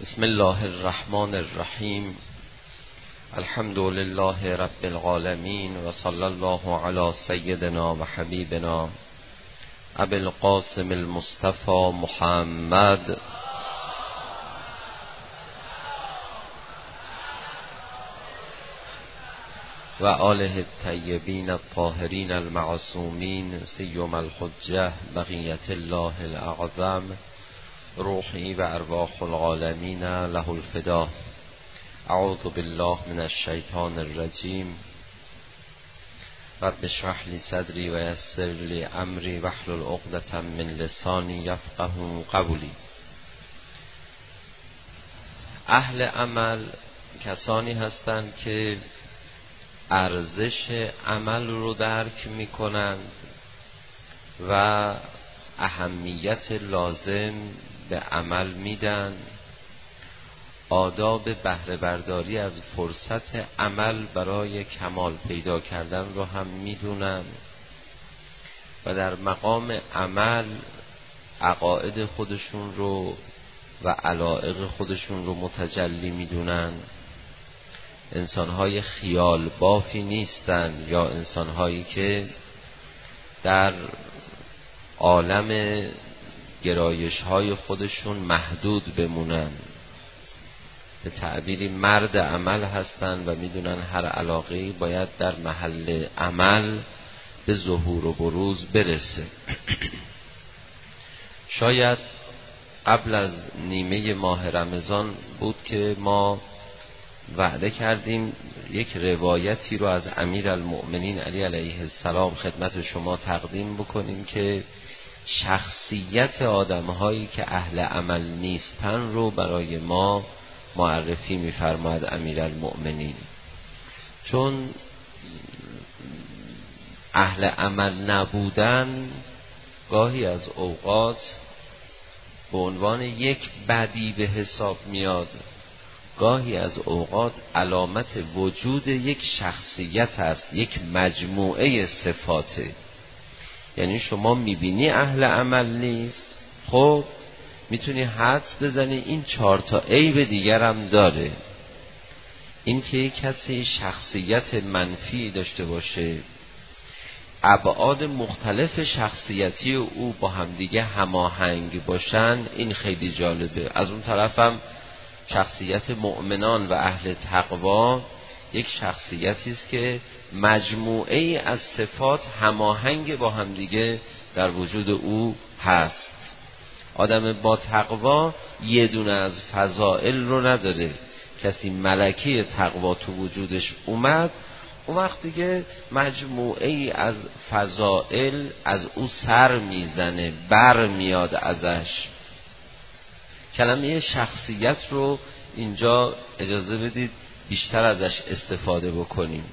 بسم الله الرحمن الرحیم. الحمد لله رب العالمین و صلی الله علی سیدنا و حبیبنا ابی القاسم المصطفى محمد و آله الطیبین الطاهرین المعصومین سیما الحجة بقیة الله الاعظم روحی و ارواح العالمین له الفدا. اعوذ بالله من الشیطان الرجیم. رب اشرح لی صدری و یسر لی امری واحلل عقدة من لسانی یفقهوا قولی. اهل عمل کسانی هستند که ارزش عمل رو درک می کنند و اهمیت لازم به عمل میدن، آداب بهره برداری از فرصت عمل برای کمال پیدا کردن رو هم میدونن و در مقام عمل عقاید خودشون رو و علایق خودشون رو متجلی میدونن. انسانهای خیال بافی نیستن یا انسانهایی که در عالم گرایش های خودشون محدود بمونن. به تعبیری مرد عمل هستن و میدونن هر علاقه‌ای باید در محل عمل به ظهور و بروز برسه. شاید قبل از نیمه ماه رمضان بود که ما وعده کردیم یک روایتی رو از امیرالمؤمنین علی علیه السلام خدمت شما تقدیم بکنیم که شخصیت آدم‌هایی که اهل عمل نیستن رو برای ما معرفی می‌فرماید امیرالمؤمنین. چون اهل عمل نبودن گاهی از اوقات به عنوان یک بدی به حساب میاد، گاهی از اوقات علامت وجود یک شخصیت است، یک مجموعه صفاته. یعنی شما میبینی اهل عمل نیست، خب میتونی حدس بزنی این 4 تا عیب دیگر هم داره. این که یک کسی شخصیت منفی داشته باشه، ابعاد مختلف شخصیتی او با همدیگه هماهنگ باشن، این خیلی جالبه. از اون طرفم شخصیت مؤمنان و اهل تقوا یک شخصیتی است که مجموعه ای از صفات هماهنگ با همدیگه در وجود او هست. آدم با تقوا یه دونه از فضائل رو نداره. کسی ملکه تقوا تو وجودش اومد، اون وقت دیگه مجموعه ای از فضائل از او سر میزنه، بر میاد ازش. کلمه شخصیت رو اینجا اجازه بدید بیشتر ازش استفاده بکنیم.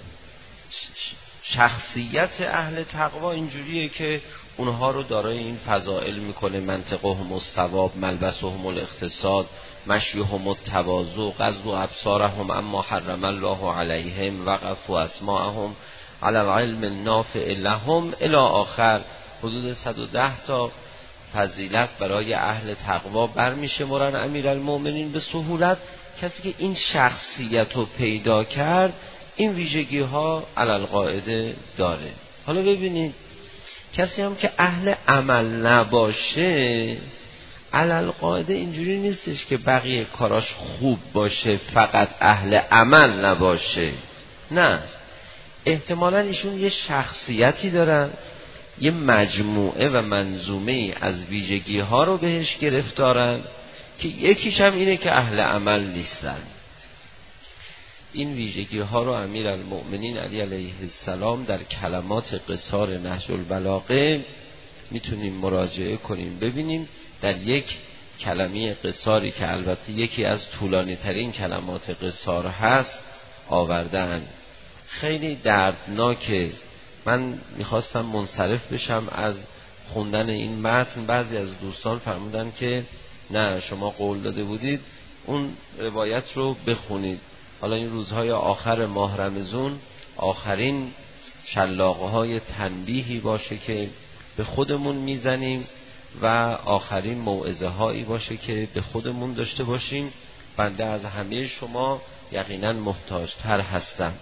شخصیت اهل تقوا اینجوریه که اونها رو دارای این فضائل میکنه: منطقهم الصواب، ملبسهم الاقتصاد، مشیهم التواضع، غضوا ابصارهم اما حرم الله علیهم، وقفوا اسماعهم علی العلم النافع لهم الی آخر. حدود 110 تا فضیلت برای اهل تقوا برمیشمرن امیرالمؤمنین به سهولت. کسی که این شخصیت رو پیدا کرد این ویژگی ها علی القاعده داره. حالا ببینید کسی هم که اهل عمل نباشه علی القاعده اینجوری نیستش که بقیه کاراش خوب باشه فقط اهل عمل نباشه. نه، احتمالاً ایشون یه شخصیتی دارن، یه مجموعه و منظومه از ویژگی ها رو بهش گرفتارن که یکیش هم اینه که اهل عمل نیستن. این ویژگی ها رو امیرالمؤمنین علی علیه السلام در کلمات قصار نهج البلاغه میتونیم مراجعه کنیم ببینیم. در یک کلمه قصاری که البته یکی از طولانی ترین کلمات قصار هست آوردن. خیلی دردناکه. من میخواستم منصرف بشم از خوندن این متن، بعضی از دوستان فرمودن که نه، شما قول داده بودید اون روایت رو بخونید. حالا این روزهای آخر ماه رمضان آخرین شلاقه های تنبیهی باشه که به خودمون میزنیم و آخرین موعظه هایی باشه که به خودمون داشته باشیم بنده از همه شما یقینا محتاجتر هستم.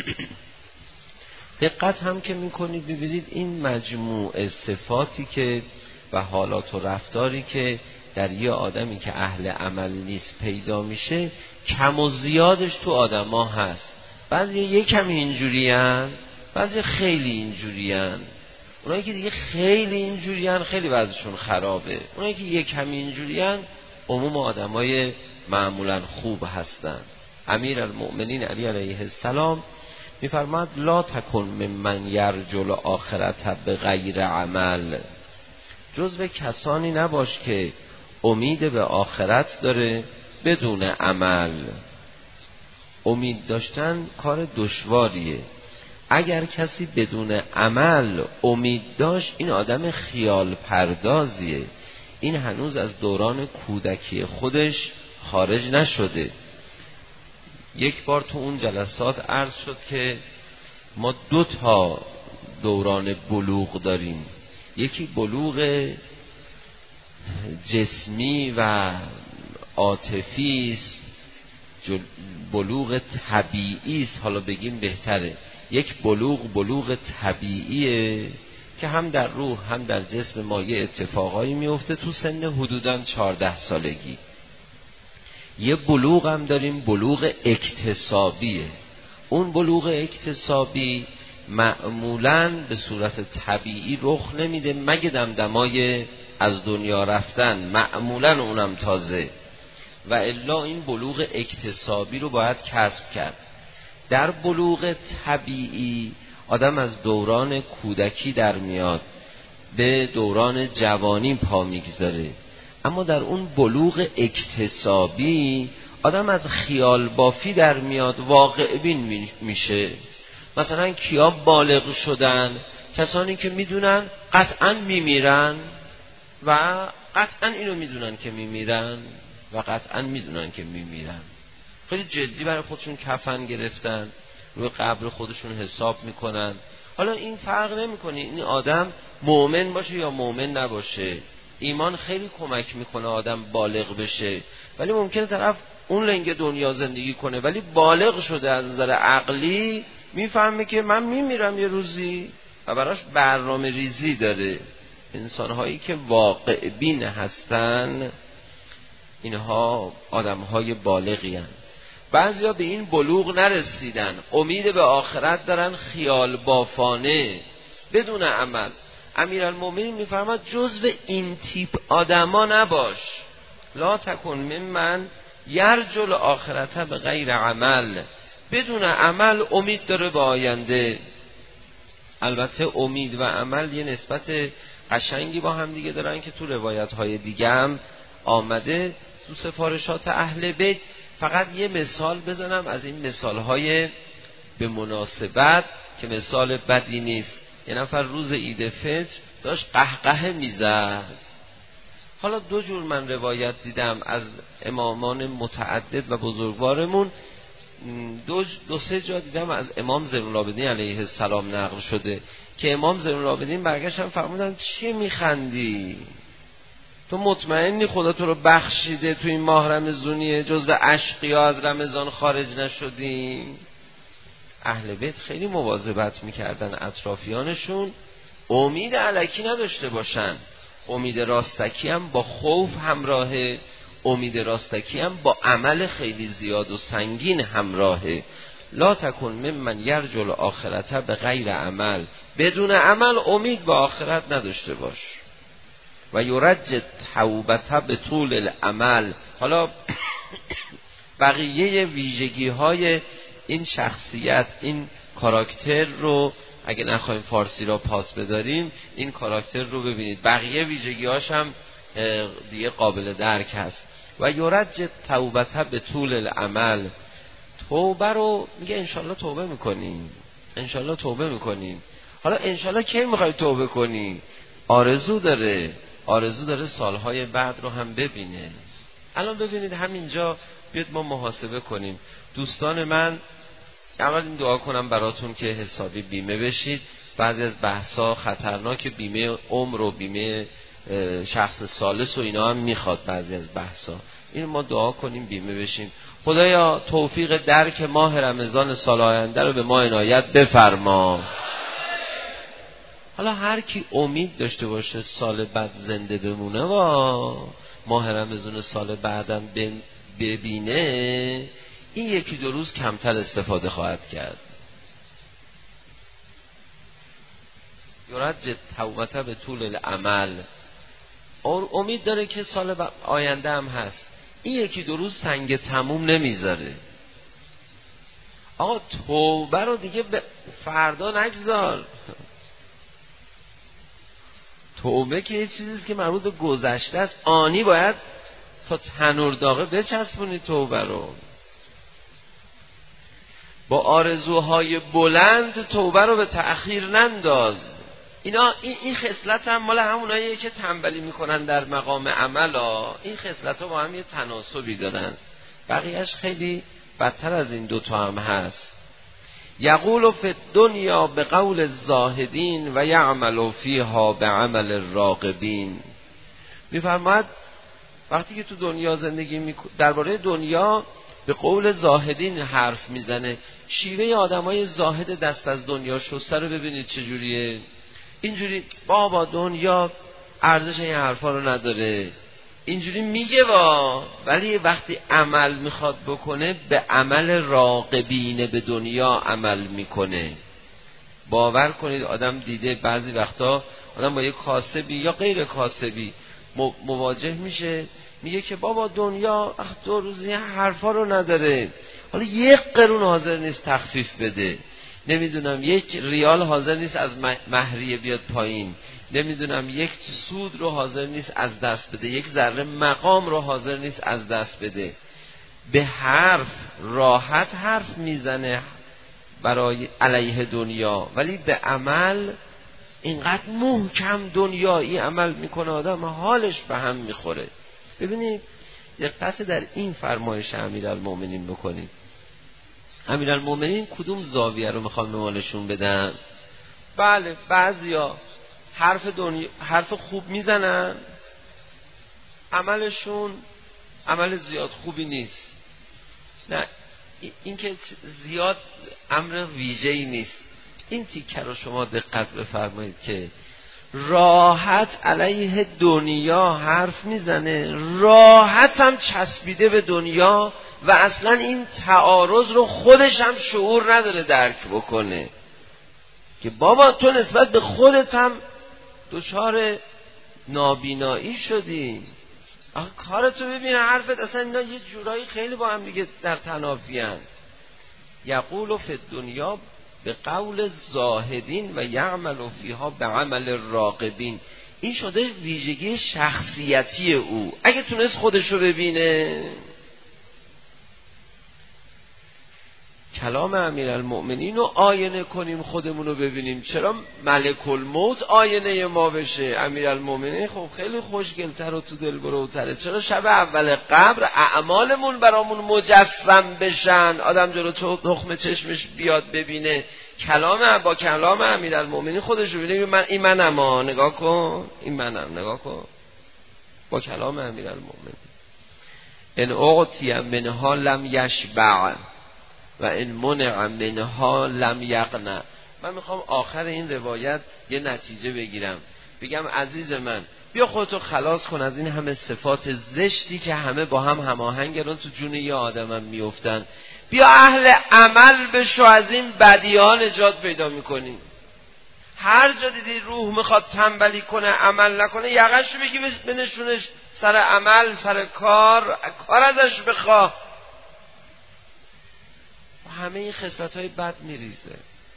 دقت هم که میکنید ببینید این مجموع صفاتی که و حالات و رفتاری که در یه آدمی که اهل عمل نیست پیدا میشه، کم و زیادش تو آدما هست. بعضی یک کمی اینجورین، بعضی خیلی اینجورین. اونایی که دیگه خیلی اینجورین خیلی وضعشون خرابه. اونایی که یک کمی اینجورین عموم آدمای معمولا خوب هستن. امیرالمؤمنین علی علیه السلام میفرماد لا تکن ممن یرجو الاخرة بغیر عمل، جزو کسانی نباش که امید به آخرت داره بدون عمل. امید داشتن کار دشواریه. اگر کسی بدون عمل امید داشت این آدم خیال پردازیه، این هنوز از دوران کودکی خودش خارج نشده. یک بار تو اون جلسات عرض شد که ما 2 دوران بلوغ داریم، یکی بلوغ جسمی و عاطفی است، بلوغ طبیعی است، حالا بگیم بهتره. یک بلوغ طبیعیه که هم در روح هم در جسم ما یه اتفاقایی میفته تو سن حدوداً 14 سالگی. یه بلوغ هم داریم بلوغ اکتسابیه. اون بلوغ اکتسابی معمولاً به صورت طبیعی رخ نمیده مگه دمدمای از دنیا رفتن، معمولاً اونم تازه، و الا این بلوغ اکتسابی رو باید کسب کرد. در بلوغ طبیعی آدم از دوران کودکی در میاد به دوران جوانی پا میگذاره، اما در اون بلوغ اکتسابی آدم از خیال بافی در میاد واقع بین میشه. مثلا کیا بالغ شدن؟ کسانی که میدونن قطعا میمیرن و قطعا اینو میدونن که میمیرن و قطعا میدونن که میمیرن، خیلی جدی برای خودشون کفن گرفتن، روی قبر خودشون حساب میکنن. حالا این فرق نمیکنه این آدم مؤمن باشه یا مؤمن نباشه، ایمان خیلی کمک میکنه آدم بالغ بشه، ولی ممکنه طرف اون لنگ دنیا زندگی کنه ولی بالغ شده از نظر عقلی، میفهمه که من میمیرم یه روزی و براش برنامه ریزی داره. انسانهایی که واقع بین هستن اینها آدمهای بالغی هستن. بعضیا به این بلوغ نرسیدن، امید به آخرت دارن خیال بافانه بدون عمل. امیرالمومنین میفرماد جزو این تیپ آدما نباش. لا تکن ممن یرجو الاخرة بغیر عمل، بدون عمل امید داره به آینده. البته امید و عمل یه نسبت قشنگی با هم دیگه دارن که تو روایت های دیگه هم آمده تو سفارشات اهل بیت. فقط یه مثال بزنم از این مثال های به مناسبت که مثال بدی نیست. یه نفر روز عید فطر داشت قهقه میزد. حالا 2 جور من روایت دیدم از امامان متعدد و بزرگوارمون، 2-3 جا دیدم از امام زین العابدین علیه السلام نقل شده که امام زین العابدین برگشتن فرمودن چی میخندی؟ تو مطمئنی خدا تو رو بخشیده تو این ماه رمضانیه جزو اشقیا از رمضان خارج نشدیم؟ اهل بیت خیلی مواظبت میکردن اطرافیانشون امید الکی نداشته باشن. امید راستکی هم با خوف همراهه، امید راستکی هم با عمل خیلی زیاد و سنگین همراهه. لا تکن ممن یرجو الاخرة بغیر عمل، بدون عمل امید به آخرت نداشته باش. و یرجد توبته به طول العمل. حالا بقیه ویژگی های این شخصیت، این کاراکتر رو اگه نخواهیم فارسی را پاس بداریم، این کاراکتر رو ببینید، بقیه ویژگی هاش هم دیگه قابل درک هست. و یرجد توبته به طول العمل، توبه رو میگه انشالله توبه میکنیم، انشالله توبه میکنیم. حالا انشالله کی میخوای توبه کنی؟ آرزو داره سالهای بعد رو هم ببینه. الان ببینید همینجا بیاد ما محاسبه کنیم. دوستان من، اول این دعا کنم براتون که حسابی بیمه بشید. بعضی از بحثا خطرناک، بیمه عمر و بیمه شخص ثالث و اینا هم میخواد بعضی از بحثا. این ما دعا کنیم بیمه بشیم. خدایا توفیق درک ماه رمضان سال آینده رو به ما عنایت بفرما. حالا هر کی امید داشته باشه سال بعد زنده بمونه و ماه رمضان سال بعدم ببینه، این یکی دو روز کمتر استفاده خواهد کرد. یرجع توبته به طول العمل، اور امید داره که سال آینده هم هست. این یکی دو روز سنگ تموم نمیذاره. آقا توبه رو دیگه به فردا نگذار. توبه که یه چیزیست که مربوط به گذشته است، آنی باید تا تنور داغه بچسبونی توبه رو. با آرزوهای بلند توبه رو به تأخیر ننداز. این خصلت هم مال هموناییه که تنبلی میکنن در مقام عمل ها. این خصلت ها با هم یه تناسبی دارن، بقیهش خیلی بدتر از این دوتا هم هست. یقول فی الدنیا به قول الزاهدین و یعمل فیها به عمل الراغبین. میفرماید وقتی که تو دنیا زندگی درباره دنیا به قول زاهدین حرف میزنه. شیوه آدمای زاهد دست از دنیا شسته رو ببینید چجوریه. اینجوری بابا دنیا ارزش این حرفا رو نداره، اینجوری میگه ولی وقتی عمل میخواد بکنه به عمل راغبین به دنیا عمل میکنه. باور کنید آدم دیده بعضی وقتا آدم با یک کاسبی یا غیر کاسبی مواجه میشه، میگه که بابا دنیا 2 روز این حرفا رو نداره، حالا 1 قرون حاضر نیست تخفیف بده، نمیدونم 1 ریال حاضر نیست از مهریه بیاد پایین، نمیدونم 1 سود رو حاضر نیست از دست بده، 1 ذره مقام رو حاضر نیست از دست بده. به حرف راحت حرف میزنه برای علیه دنیا، ولی به عمل اینقدر محکم دنیایی عمل میکنه آدم حالش به هم میخوره. ببینید دقت در این فرمایش امیرالمومنین بکنید. امیرالمومنین کدوم زاویه رو میخوان به مالشون بدن؟ بله بعضیا حرف خوب میزنن، عملشون عمل زیاد خوبی نیست. نه این که زیاد امر ویژه‌ای نیست. این تیکه رو شما دقت بفرمایید که راحت علیه دنیا حرف میزنه، راحت هم چسبیده به دنیا و اصلا این تعارض رو خودش هم شعور نداره درک بکنه که بابا تو نسبت به خودت هم دچار نابینایی شدی. آخه کارتو ببین، حرفت اصلا اینا یه جورایی خیلی با هم دیگه در تنافی هن. یقول فی الدنیا به قول زاهدین و یعمل فیها به عمل الراغبین. این شده ویژگی شخصیتی او. اگه تونست خودشو ببینه، کلام امیرالمؤمنین رو آینه کنیم، خودمونو ببینیم. چرا ملک الموت آینه ما بشه؟ امیرالمؤمنین خب خیلی خوشگل‌تر و تو دل بروتره. چرا شب اول قبر اعمالمون برامون مجسم بشن، آدم جلو تخم چشمش بیاد ببینه با کلام امیرالمؤمنین خودش رو ببینه. این منم، نگاه کن، این منم، نگاه کن. با کلام امیرالمؤمنین ان اعطی منها لم یشبع و این منع منها لم یقنع. من میخوام آخر این روایت یه نتیجه بگیرم، بگم عزیز من بیا خودتو خلاص کن از این همه صفات زشتی که همه با هم هماهنگن تو جون یه آدمم میافتن. بیا اهل عمل بشو، از این بدیها نجات پیدا میکنی. هر جا دیدی روح میخواد تنبلی کنه عمل نکنه، یقشو بگی بنشونش سر عمل، سر کار ازش بخواه. همه این خصلت‌های بد میریزه.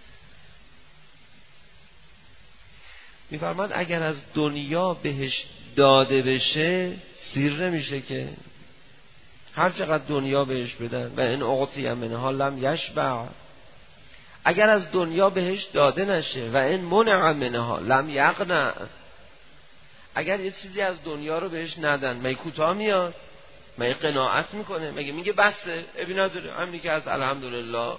میفرماد اگر از دنیا بهش داده بشه سیر نمیشه که، هر چقدر دنیا بهش بدن. و این اعطی منها لم یشبع، اگر از دنیا بهش داده نشه. و این منع منها لم یقنع، اگر یه چیزی از دنیا رو بهش ندن مگه کوتاه میاد؟ مگه قناعت میکنه؟ مگه میگه بسه ابی نداره، همینی که از الحمدلله.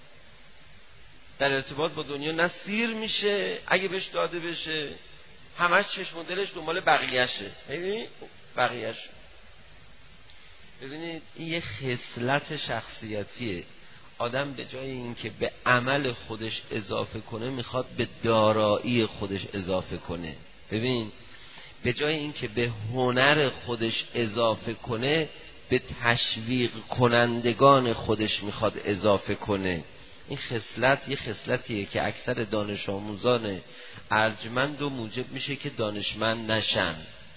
در ارتباط با دنیا نه سیر میشه اگه بهش داده بشه، همش چشم و دلش دنبال بقیه‌شه. ببین بقیه‌ش ببینید این یه خصلت شخصیتیه. آدم به جای اینکه به عمل خودش اضافه کنه میخواد به دارایی خودش اضافه کنه. ببین به جای اینکه به هنر خودش اضافه کنه به تشویق کنندگان خودش میخواد اضافه کنه. این خصلت یه خصلتیه که اکثر دانش آموزان ارجمند و موجب میشه که دانشمند نشن.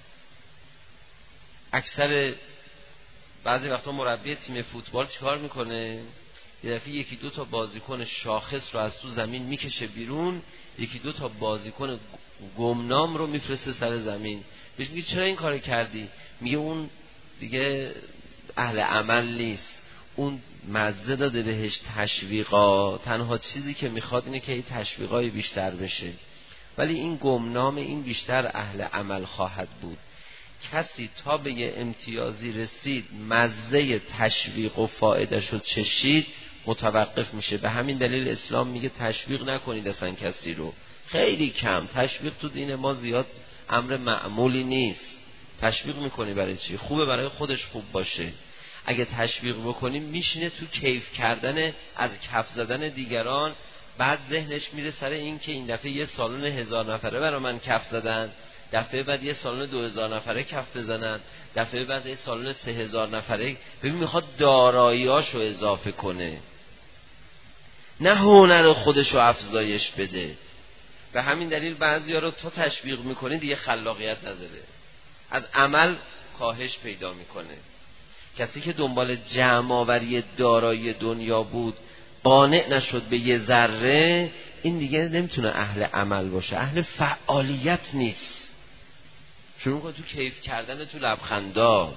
اکثر بعضی وقتا مربی تیم فوتبال چیکار میکنه؟ یه دفعه یکی دو تا بازیکن شاخص رو از تو زمین میکشه بیرون، یکی دو تا بازیکن گمنام رو میفرسته سر زمین. بهش میگه چرا این کار کردی؟ میگه اون دیگه اهل عمل نیست، اون مزه داده بهش تشویقا، تنها چیزی که میخواد اینه که این تشویقای بیشتر بشه. ولی این گمنام این بیشتر اهل عمل خواهد بود. کسی تا به یه امتیازی رسید مزه تشویق و فایده شد چشید متوقف میشه. به همین دلیل اسلام میگه تشویق نکنید اصلا کسی رو، خیلی کم. تشویق تو دین ما زیاد امر معمولی نیست. تشویق میکنی برای چی؟ خوبه برای خودش خوب باشه. اگه تشویق بکنیم میشینه تو کیف کردن از کف زدن دیگران، بعد ذهنش میره سر این که این دفعه یه سالن 1000 نفره برای من کف زدن، دفعه بعد یه سالن 2000 نفره کف بزنن، دفعه بعد یه سالن 3000 نفره. ببین میخواد داراییاشو اضافه کنه، نه هنر خودشو افزایش بده. به همین دلیل بعضیا رو تا تشویق میکنه دیگه خلاقیت نداره، از عمل کاهش پیدا میکنه. کسی که دنبال جمع آوری دارایی دنیا بود قانع نشد به یه ذره، این دیگه نمیتونه اهل عمل باشه، اهل فعالیت نیست. شروع کن تو کیف کردن، تو لبخندا.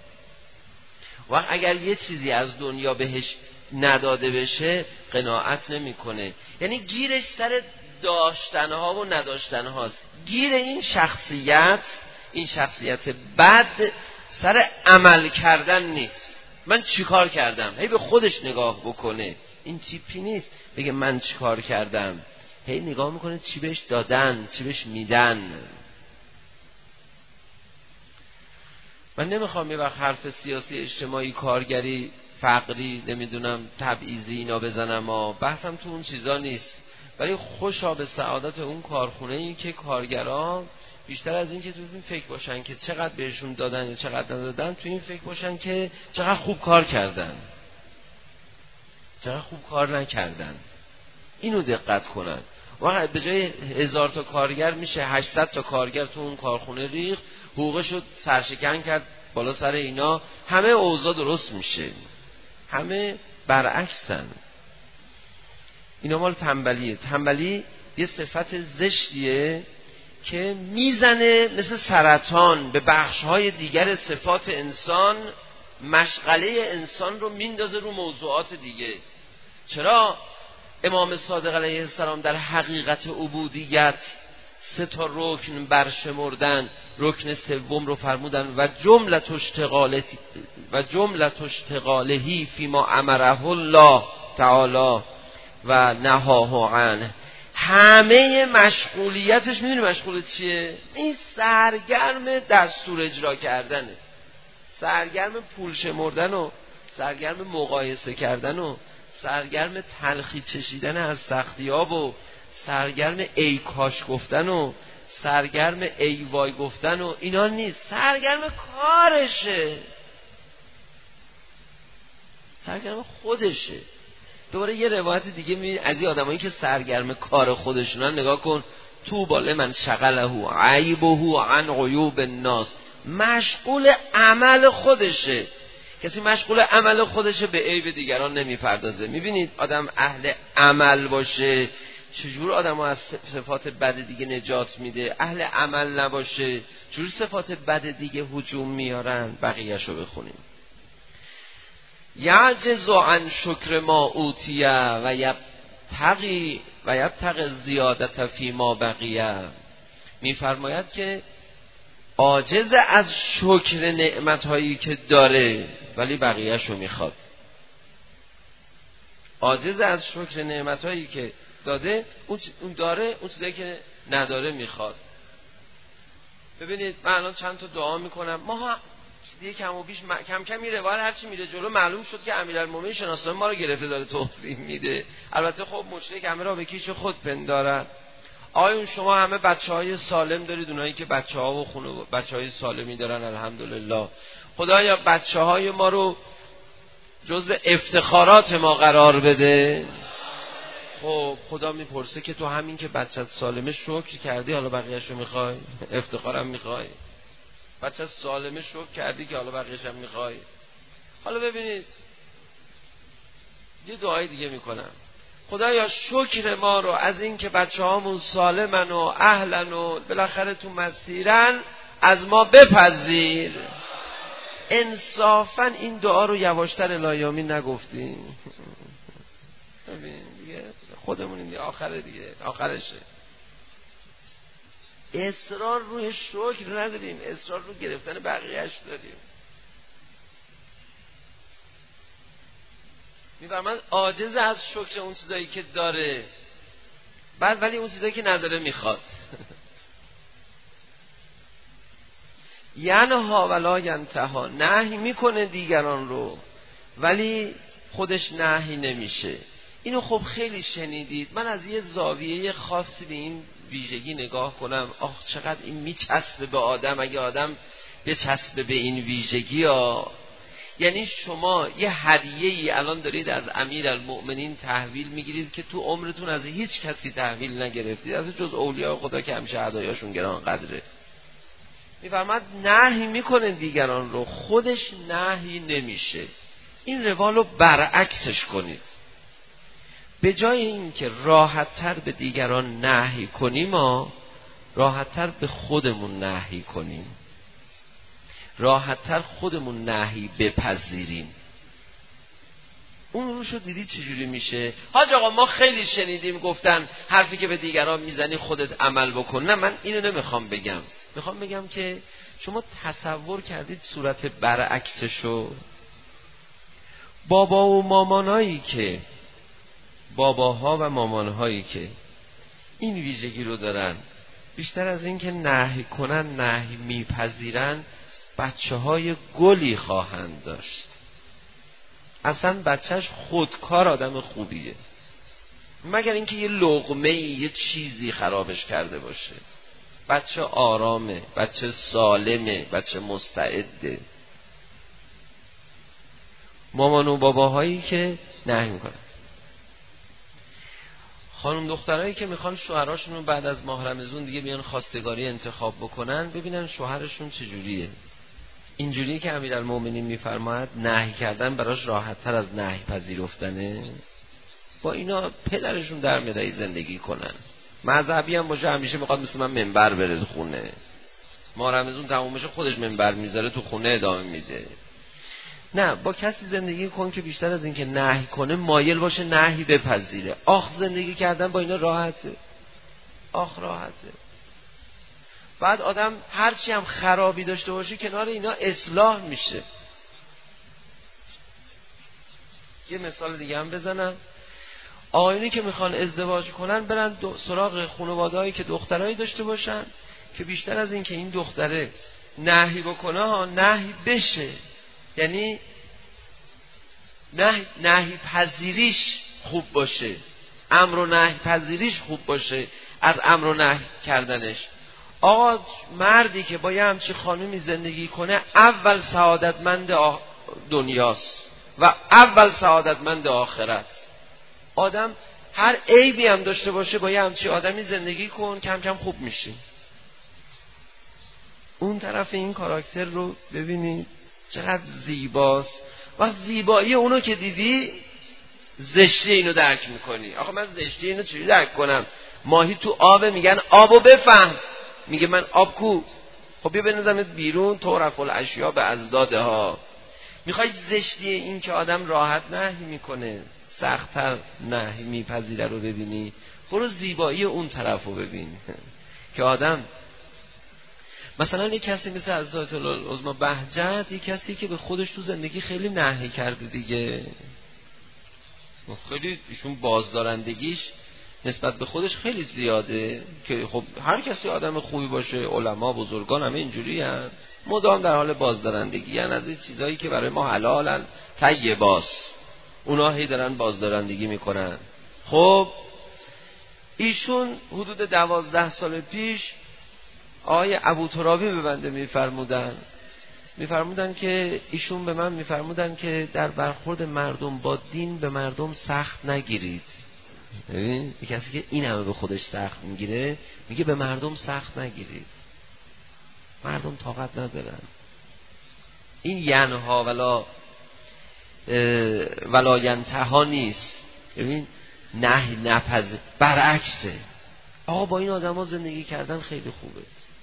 و اگر یه چیزی از دنیا بهش نداده بشه قناعت نمیکنه. یعنی گیرش سر داشتنها و نداشتنهاست. گیر این شخصیت بد سر عمل کردن نیست. من چیکار کردم؟ هی به خودش نگاه بکنه. این تیپی نیست بگه من چیکار کردم. هی نگاه میکنه چی بهش دادن، چی بهش میدن. من نمیخوام یه وقت حرف سیاسی، اجتماعی، کارگری، فقری، نمیدونم تبعیضی اینا بزنم، بحثم تو اون چیزا نیست. ولی خوشا به سعادت اون کارخونه ای که کارگران بیشتر از این که تو این فکر باشن که چقدر بهشون دادن یا چقدر ندادن، تو این فکر باشن که چقدر خوب کار کردن، چقدر خوب کار نکردن. اینو دقت کنن. و به جای 1000 تا کارگر میشه 800 تا کارگر تو اون کارخونه ریخت، حقوقشو سرشکن کرد بالا سر اینا، همه اوضاع درست میشه. همه برعکسن. اینا مال تنبلیه. تنبلی یه صفت زشتیه که میزنه مثل سرطان به بخش‌های دیگر صفات انسان، مشغله انسان رو میندازه رو موضوعات دیگه. چرا امام صادق علیه السلام در حقیقت عبودیت 3 تا رکن برشمردن، رکن سوم رو فرمودن و جملت اشتغالهی فیما امره الله تعالی و نهاه عنه. همه مشغولیتش میدونی مشغولیت چیه؟ این سرگرم دستور اجرا کردنه، سرگرم پول شمردن و سرگرم مقایسه کردن و سرگرم تلخی چشیدن از سختی‌ها و سرگرم ای کاش گفتن و سرگرم ای وای گفتن و اینا نیست. سرگرم کارشه، سرگرم خودشه. دوباره یه روایت دیگه می از این آدمایی که سرگرم کار خودشونن نگاه کن. تو باله من شغله عیبه عن عیوب الناس. مشغول عمل خودشه. کسی مشغول عمل خودشه به عیب دیگران نمیپردازه. میبینید آدم اهل عمل باشه چجور آدم از صفات بد دیگه نجات میده. اهل عمل نباشه چجور صفات بد دیگه هجوم میارن. بقیه‌شو بخونیم. یعجز عن شکر ما اوتیه و یبتغی زیادت فی ما بقیه. میفرماید که عاجز از شکر نعمت‌هایی که داره ولی بقیه‌شو میخواد. عاجز از شکر نعمت‌هایی که داده، اون داره، اون چیزایی که نداره میخواد. ببینید من الان چند تا دعا میکنم، ما دیگه کم و بیش کم کم این روایت هرچی میره جلو معلوم شد که امیرالمومنین شناسنامه ما رو گرفته داره توضیح میده. البته خب مشرک همه را به کیش خود پندارد. آیون شما همه بچهای سالم دارید، اونایی که بچه‌ها و خونه بچهای سالمی دارن الحمدلله. خدایا بچه‌های ما رو جزو افتخارات ما قرار بده. خب خدا میپرسه که تو همین که بچت سالمه شکر کردی، حالا بقیه‌اش رو میخوای؟ افتخارم میخوای؟ بچت سالمه شکر کردی که حالا بقیه‌اش هم میخوای؟ حالا ببینید یه دعای دیگه میکنم. خدایا شکر ما رو از این که بچه‌هامون سالمن و اهلن و بالاخره تو مسیرن از ما بپذیر. انصافا این دعا رو یواشتر الهی نگفتیم. ببین دیگه خودمون این آخره دیگه، آخرشه. اصرار روی شکر نداریم، اصرار رو گرفتن بقیه‌اش داریم. میفرماید عاجز از شکر اون چیزایی که داره، بعد ولی اون چیزایی که نداره میخواد. ینها ولا ینتها، نهی میکنه دیگران رو ولی خودش نهی نمیشه. اینو خب خیلی شنیدید. من از یه زاویه خاصی به این ویژگی نگاه کنم، آخ چقدر این میچسبه به آدم. اگه آدم بچسبه به این ویژگی ها، یعنی شما یه هدیه‌ای الان دارید از امیرالمؤمنین تحویل میگیرید که تو عمرتون از هیچ کسی تحویل نگرفتید، از جز اولیاء خدا که همیشه هدایاشون گران قدره. میفرماد نهی میکنه دیگران رو، خودش نهی نمیشه. این روال رو برعکسش کنید. به جای اینکه راحت‌تر به دیگران نهی کنیم، ما راحت‌تر به خودمون نهی کنیم، راحت‌تر خودمون نهی بپذیریم. اون روشو دیدی چجوری میشه؟ حاج آقا ما خیلی شنیدیم گفتن حرفی که به دیگران میزنی خودت عمل بکن. نه، من اینو نمیخوام بگم. میخوام بگم که شما تصور کردید صورت برعکسشو؟ بابا و مامانایی که باباها و مامانهایی که این ویژگی رو دارن، بیشتر از این که نهی کنن نهی میپذیرن، بچه های گلی خواهند داشت. اصلا بچهش خودکار آدم خوبیه، مگر اینکه یه لقمه یه چیزی خرابش کرده باشه. بچه آرامه، بچه سالمه، بچه مستعده. مامان و باباهایی که نهی میکنن. خانم دخترایی که میخوان شوهراشون رو بعد از ماه رمضان دیگه بیان خواستگاری انتخاب بکنن، ببینن شوهرشون چجوریه. اینجوریه که امیرالمومنین میفرماید نهی کردن براش راحت تر از نهی پذیرفتنه. با اینا پدرشون در میاد زندگی کنن. مذهبی هم باشه همیشه میخواد مثل من منبر بره تو خونه. ماه رمضان تموم بشه خودش منبر میذاره تو خونه ادامه میده. نه، با کسی زندگی کن که بیشتر از این که نهی کنه مایل باشه نهی بپذیره. آخ زندگی کردن با اینا راحته، آخ راحته. بعد آدم هرچی هم خرابی داشته باشه کنار اینا اصلاح میشه. یه مثال دیگه هم بزنم. آقایونی که میخوان ازدواج کنن برن سراغ خانواده‌هایی که دخترایی داشته باشن که بیشتر از این که این دختره نهی بکنه ها نهی بشه، یعنی نهی پذیریش خوب باشه، امر و نهی پذیریش خوب باشه از امر و نهی کردنش. آقا مردی که با یه همچی خانومی زندگی کنه اول سعادتمند دنیاست و اول سعادتمند آخرت. آدم هر عیبی هم داشته باشه با یه همچی آدمی زندگی کن، کم کم خوب میشی. اون طرف این کاراکتر رو ببینید چقدر زیباست و زیبایی اونو که دیدی زشتی اینو درک میکنی. آخه من زشتی اینو چجوری درک کنم؟ ماهی تو آب میگن آبو بفهم، میگه من آب کو؟ خب بیا بندازمت بیرون، تعرف الاشیاء به ازدادها. میخوای زشتی این که آدم راحت نهی میکنه سخت‌تر نهی میپذیره رو ببینی؟ برو زیبایی اون طرف رو ببین که آدم مثلا یک کسی مثل حضرت العظما بهجت، یک کسی که به خودش تو زندگی خیلی نهی کرده دیگه، خیلی ایشون بازدارندگیش نسبت به خودش خیلی زیاده که خب هر کسی آدم خوبی باشه، علما بزرگان همه اینجوری هست. مدام در حال بازدارندگی، یعنی از این چیزایی که برای ما حلالن طیباست، اونا هی دارن بازدارندگی میکنن. خب ایشون حدود 12 سال پیش آقای ابوترابی به بنده میفرمودن که ایشون به من میفرمودن که در برخورد مردم با دین به مردم سخت نگیرید. ببین کسی که این همه به خودش سخت میگیره میگه به مردم سخت نگیرید، مردم طاقت ندارن. این ینها ولا ینتها نیست. ببین نهی نپذیر، برعکسه. آقا با این آدما زندگی کردن خیلی خوبه،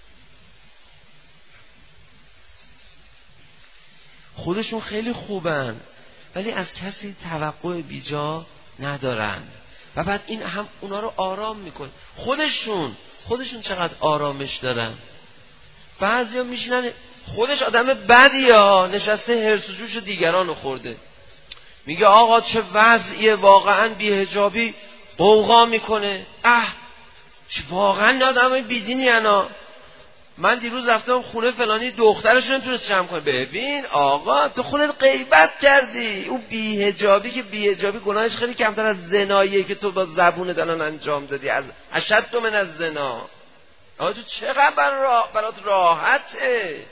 خودشون خیلی خوبن ولی از کسی توقع بیجا ندارن و بعد این هم اونا رو آرام میکنه. خودشون چقدر آرامش دارن. بعضیا میشنن خودش آدم بدیه، نشسته هرس و جوش دیگران رو خورده، میگه آقا چه وضعیه، واقعا بی‌حجابی قوقا میکنه، واقعا آدم بیدینی انا. من دیروز رفتم خونه فلانی، دخترش نمیتونست جمع کنه. ببین آقا تو خودت غیبت کردی. اون بی‌حجابی که بی‌حجابی گناهش خیلی کمتر از زناییه که تو با زبونت الان انجام دادی، از اشد من از زنا. آقا تو چقدر برات راحته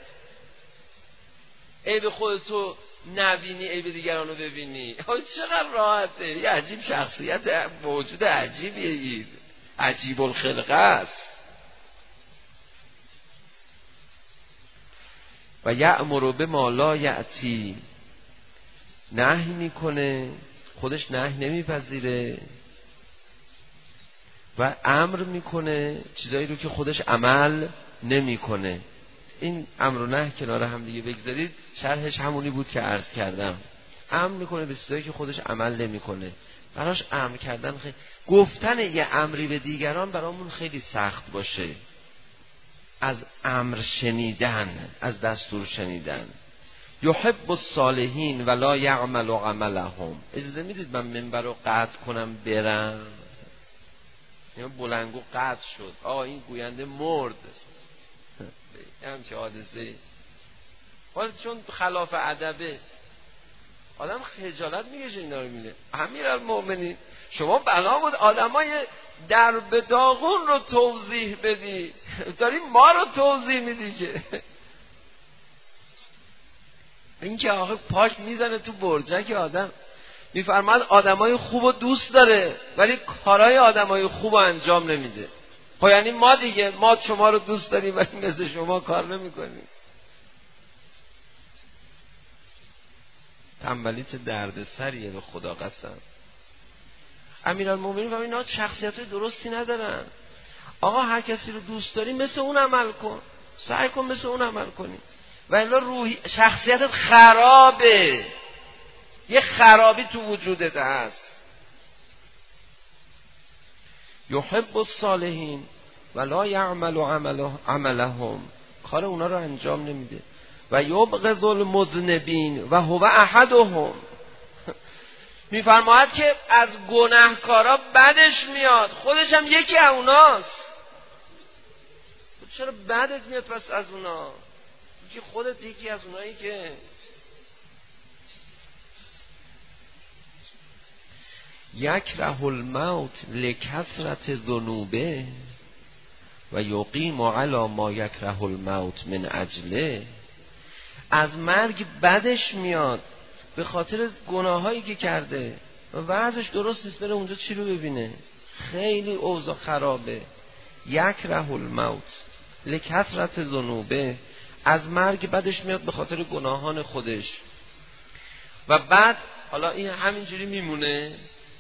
عیب خودتو نبینی، عیب دیگران رو ببینی. آقا چقدر راحته. یه عجیب شخصیت، موجود عجیبیه، عجیب الخلقه است. و یأمر بما لا یأتی، نهی میکنه، خودش نهی نمیپذیره و امر میکنه چیزایی رو که خودش عمل نمیکنه. این امر و نهی کنار هم دیگه بگذارید، شرحش همونی بود که عرض کردم. امر میکنه به چیزایی که خودش عمل نمیکنه. براش امر کردن خیلی، گفتن یه امری به دیگران برامون خیلی سخت باشه، از امر شنیدن، از دستور شنیدن. یحب الصالحین ولا یعمل عملهم. اجازه میدید من منبر رو قطع کنم برم؟ این بلنگو قطع شد، این گوینده مرد، همچه حادثه. حالا چون خلاف ادبه آدم خجالت میکشه اینا رو میده. امیرالمومنین شما بنا بود آدمای در به داغون رو توضیح بدی، داری ما رو توضیح میدی که این که آخه پاش میزنه تو برجک آدم. میفرماد آدمای خوب رو دوست داره ولی کارهای آدمای خوب رو انجام نمیده. خب یعنی ما دیگه، ما شما رو دوست داریم ولی مثل شما کار نمیکنیم. تنبلی چه درد سریه به خدا قسم. امیرالمومنین و اینا شخصیت درستی ندارن. آقا هر کسی رو دوست داری مثل اون عمل کن، سعی کن مثل اون عمل کنی و الا روحی شخصیتت خرابه، یه خرابی تو وجودت هست. یحب الصالحین ولا یعمل عملهم، کار اونا رو انجام نمیده. و یبغض المذنبین و هو احدهم، میفرماید که از گناهکارا بدش میاد، خودش هم یکی از اوناست. چرا بدت میاد پس از اونا؟ که خودت یکی از اونایی که یکره الموت لکثرت ذنوبه و یقیم علی ما یکره الموت من اجله. از مرگ بدش میاد به خاطر گناهایی که کرده و وضعش درست نیست، بره اونجا چی رو ببینه، خیلی اوضاع خرابه. یکره الموت لکثرت ذنوبه، از مرگ بدش میاد به خاطر گناهان خودش. و بعد حالا این همینجوری میمونه.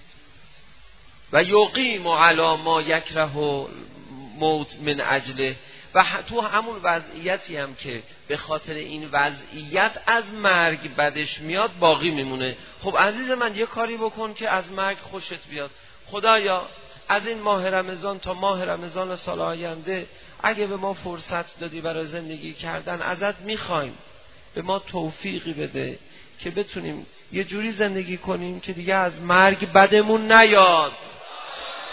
و یقیم علی ما یکره موت من اجله، و تو همون وضعیتی هم که به خاطر این وضعیت از مرگ بدش میاد باقی میمونه. خب عزیز من یه کاری بکن که از مرگ خوشت بیاد. خدایا از این ماه رمضان تا ماه رمضان سال آینده اگه به ما فرصت دادی برای زندگی کردن، ازت میخوایم به ما توفیقی بده که بتونیم یه جوری زندگی کنیم که دیگه از مرگ بدمون نیاد.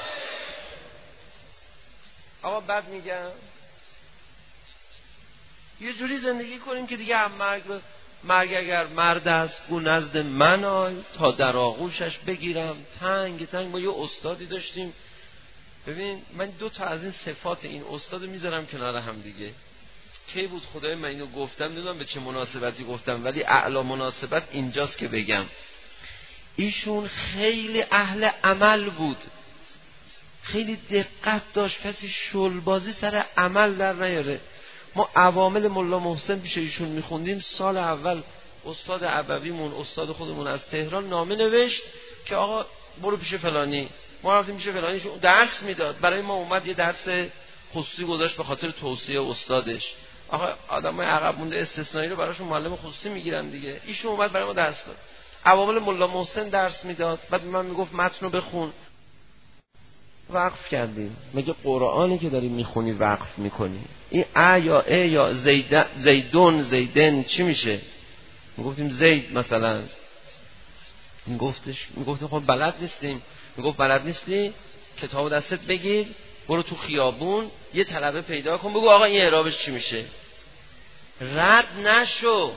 آقا بد میگم؟ یه جوری زندگی کنیم که دیگه هم مرگ اگر مرد است گو نزد من آی تا در آغوشش بگیرم. تنگ ما یه استادی داشتیم، ببین من 2 تا از این صفات این استاد میذارم کنار هم دیگه. کی بود خدای من اینو گفتم، نمیدونم به چه مناسبتی گفتم، ولی اعلی مناسبت اینجاست که بگم. ایشون خیلی اهل عمل بود، خیلی دقت داشت کسی شلبازی سر عمل در نیاره. ما عوامل ملا محسن پیش ایشون میخوندیم، سال اول استاد عبویمون استاد خودمون از تهران نامه نوشت که آقا برو پیش فلانی. ما رفتیم پیش فلانی، ایشون درس میداد برای ما، اومد یه درس خصوصی گذاشت به خاطر توصیه استادش. آقا آدمای عقب مونده استثنایی رو براشون معلم خصوصی میگیرن دیگه، ایشون اومد برای ما درس داد. عوامل ملا محسن درس میداد، بعد من میگفت متن رو بخون. وقف کردیم. مگه قرآنی که داری میخونی وقف میکنی؟ این ا یا ا یا زیدون زیدن چی میشه؟ میگفتیم زید مثلا، میگفتیم خب بلد نیستیم. میگفت بلد نیستی؟ کتابو دستت بگیر برو تو خیابون یه طلبه پیدا کن بگو آقا این اعرابش چی میشه. رد نشو،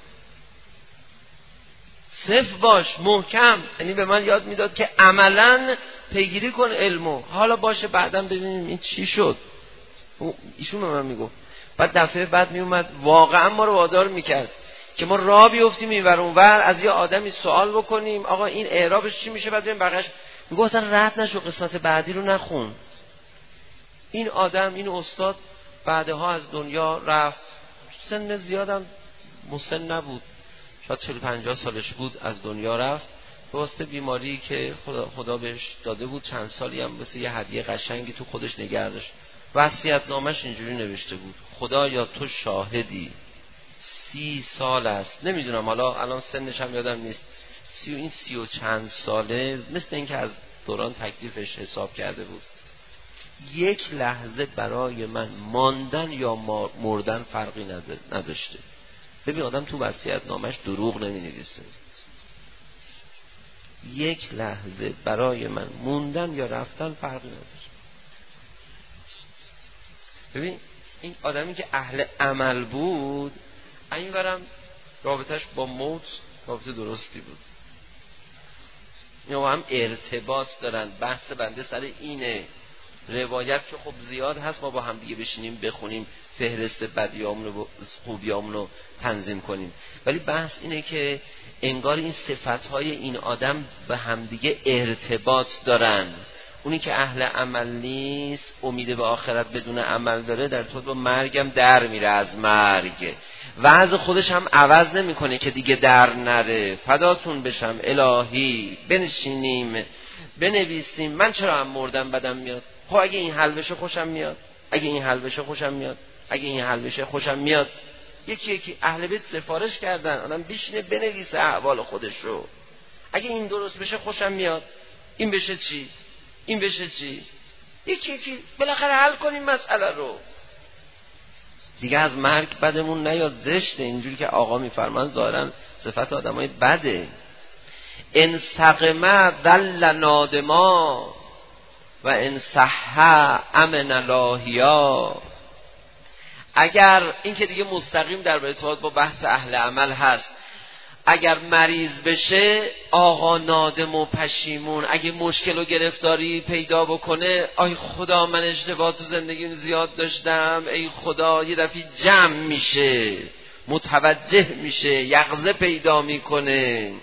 صف باش، محکم. یعنی به من یاد میداد که عملاً پیگیری کن علمو. حالا باشه بعداً ببینیم این چی شد. ایشون به من میگفت. بعد دفعه بعد میومد واقعا ما رو وادار میکرد که ما راه بیفتیم اینور اونور، از یه آدمی سوال بکنیم آقا این اعرابش چی میشه، بعد ببین بقیش. میگفتن رد نشو، قسمت بعدی رو نخون. این آدم، این استاد بعدها از دنیا رفت. سن زیادم مسن نبود، شاید 40-50 سالش بود از دنیا رفت به واسطه بیماری که خدا بهش داده بود. چند سالی هم مثل یه هدیه قشنگی تو خودش نگه داشت. وصیت‌نامش اینجوری نوشته بود: خدایا تو شاهدی 30 سال است، نمیدونم حالا الان سنش هم یادم نیست، این 30 و چند ساله، مثل این که از دوران تکلیفش حساب کرده بود، یک لحظه برای من ماندن یا مردن فرقی نداشته. ببین آدم تو وصیت‌نامش دروغ نمی‌نویسه. یک لحظه برای من موندن یا رفتن فرقی نداشته. ببین این آدمی که اهل عمل بود، اینورم رابطش با موت رابطه درستی بود. اینا هم ارتباط دارن. بحث بنده سر اینه. روایت که خب زیاد هست، ما با هم دیگه بشینیم بخونیم فهرست بدیامون و خوبیامون رو تنظیم کنیم، ولی بحث اینه که انگار این صفتهای این آدم به هم دیگه ارتباط دارن. اونی که اهل عمل نیست، امید به آخرت بدون عمل داره، در طول با مرگم در میره از مرگ. وضع خودش هم عوض نمیکنه که دیگه در نره. فداتون بشم الهی بنشینیم بنویسیم من چرا هم مردم بدم میاد. خب اگه این حل بشه خوشم میاد، اگه این حل بشه خوشم میاد، اگه این حل بشه خوشم میاد. یکی اهل بیت سفارش کردن آدم بشینه بنویسه احوال خودش رو. اگه این درست بشه خوشم میاد، این بشه چی؟ این بشه چی؟ یکی بالاخره حل کنیم مسئله رو. دیگه از مرگ بدمون نیاد، زشته. اینجوری که آقا میفرمان ظاهرا صفت آدمای بده. ان سقم ذل نادما و ان صح امن لاهیا. اگر این که دیگه مستقیم در ارتباط با بحث اهل عمل هست، اگر مریض بشه آقا نادم و پشیمون، اگه مشکل و گرفتاری پیدا بکنه آی خدا من اشتباه تو زندگیم زیاد داشتم، ای خدا، یه دفعه جمع میشه، متوجه میشه، یقظه پیدا میکنه.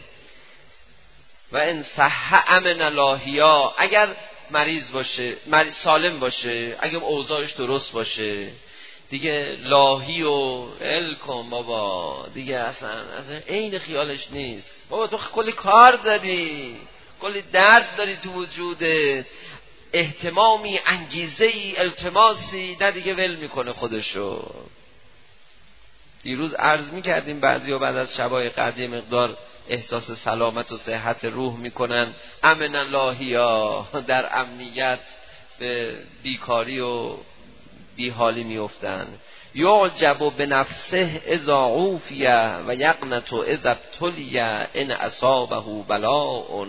و ان صح امن لاهیا. اگر مریض باشه، سالم باشه، اگه اوضاعش درست باشه، دیگه لاهی و الکم بابا، دیگه اصلا عین خیالش نیست. بابا تو کلی کار داری، کلی درد داری تو وجودت، اهتمامی، انگیزه‌ای، التماسی، نه دیگه ول میکنه خودشو. دیروز عرض میکردیم بعضیا بعد از شبای قدر مقدار احساس سلامت و صحت روح میکنن، امن لاهیا، در امنیت به بیکاری و بیحالی میافتن. یعجب بنفسه اذا عوفیه و یقنط اذا ابتلیه ان اصابه بلاء.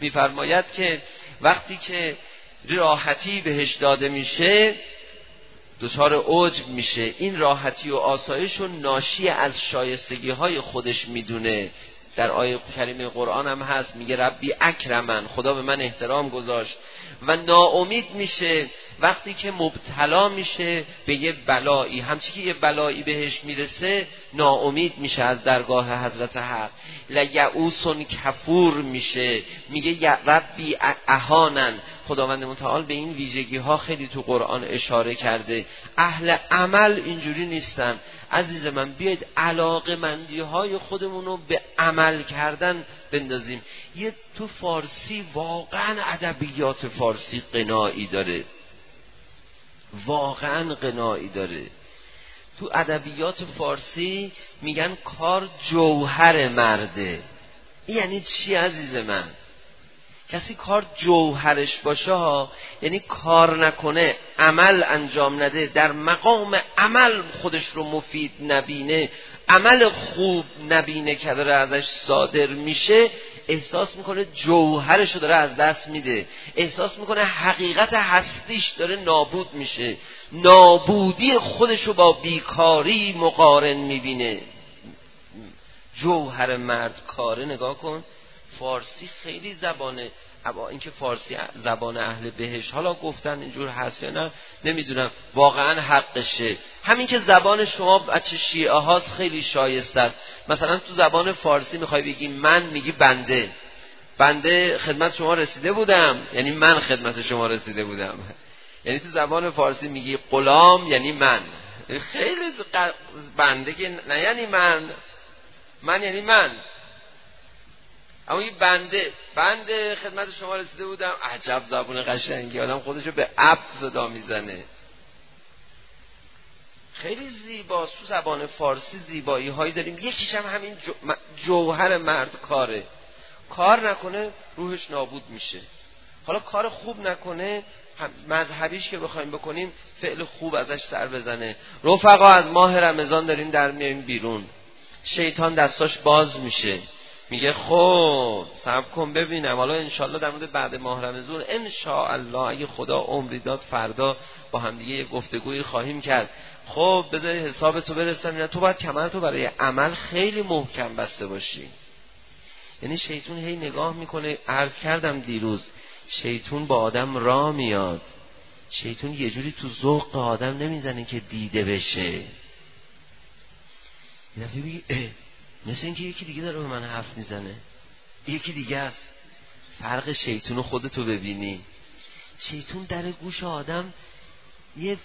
میفرماید که وقتی که راحتی بهش داده میشه دچار عجب میشه. این راحتی و آسایش و ناشی از شایستگی های خودش میدونه. در آیه کریمه قرآن هم هست، میگه ربی اکرمن، خدا به من احترام گذاشت. و ناامید میشه وقتی که مبتلا میشه به یه بلایی، همچی که یه بلایی بهش میرسه ناامید میشه از درگاه حضرت حق. لیعوسن کفور میشه، میگه ربی اهانن. خداوند متعال به این ویژگی ها خیلی تو قرآن اشاره کرده. اهل عمل اینجوری نیستن. عزیز من بیاید علاقه‌مندی های خودمون رو به عمل کردن بندازیم. یه تو فارسی واقعا ادبیات فارسی قنایی داره، واقعا قنایی داره. تو ادبیات فارسی میگن کار جوهر مرده. یعنی چی عزیز من؟ کسی کار جوهرش باشه ها، یعنی کار نکنه، عمل انجام نده، در مقام عمل خودش رو مفید نبینه، عمل خوب نبینه که داره ازش صادر میشه، احساس میکنه جوهرش رو داره از دست میده، احساس میکنه حقیقت هستیش داره نابود میشه، نابودی خودش رو با بیکاری مقارن میبینه. جوهر مرد کاره. نگاه کن فارسی خیلی زبانه، اینکه فارسی زبان اهل بهشت، حالا گفتن اینجور هست یا نه نمیدونم، واقعا حقشه. همین که زبان شما بچه شیعه هاست خیلی شایسته است. مثلا تو زبان فارسی میخوای بگی من، میگی بنده. بنده خدمت شما رسیده بودم، یعنی من خدمت شما رسیده بودم. یعنی تو زبان فارسی میگی غلام، یعنی من. خیلی بنده که نه یعنی من یعنی من. اما این بنده خدمت شما رسیده بودم. عجب زبون قشنگی، آدم خودشو به عبد صدا میزنه. خیلی زیباست. تو زبان فارسی زیبایی هایی داریم. یکیش هم همین جوهر مرد کاره. کار نکنه روحش نابود میشه. حالا کار خوب نکنه، مذهبیش که بخوایم بکنیم فعل خوب ازش سر بزنه. رفقا از ماه رمضان داریم در میایم بیرون، شیطان دستاش باز میشه، میگه خب صبر کن ببینم، حالا انشالله در مورد بعد ماه رمضان انشاءالله اگه خدا عمری داد فردا با هم دیگه یه گفتگویی خواهیم کرد. خب بذار حسابتو برسم. نه، تو باید کمرتو برای عمل خیلی محکم بسته باشی. یعنی شیطان هی نگاه میکنه. عرض کردم دیروز شیطان با آدم راه میاد، شیطان یه جوری تو ذوق آدم نمیزنه که دیده بشه. یه دفعه بگی مثل اینکه یکی دیگه داره به من حرف میزنه، یکی دیگه است. فرق شیطان و خودتو ببینی. شیطان در گوش آدم یه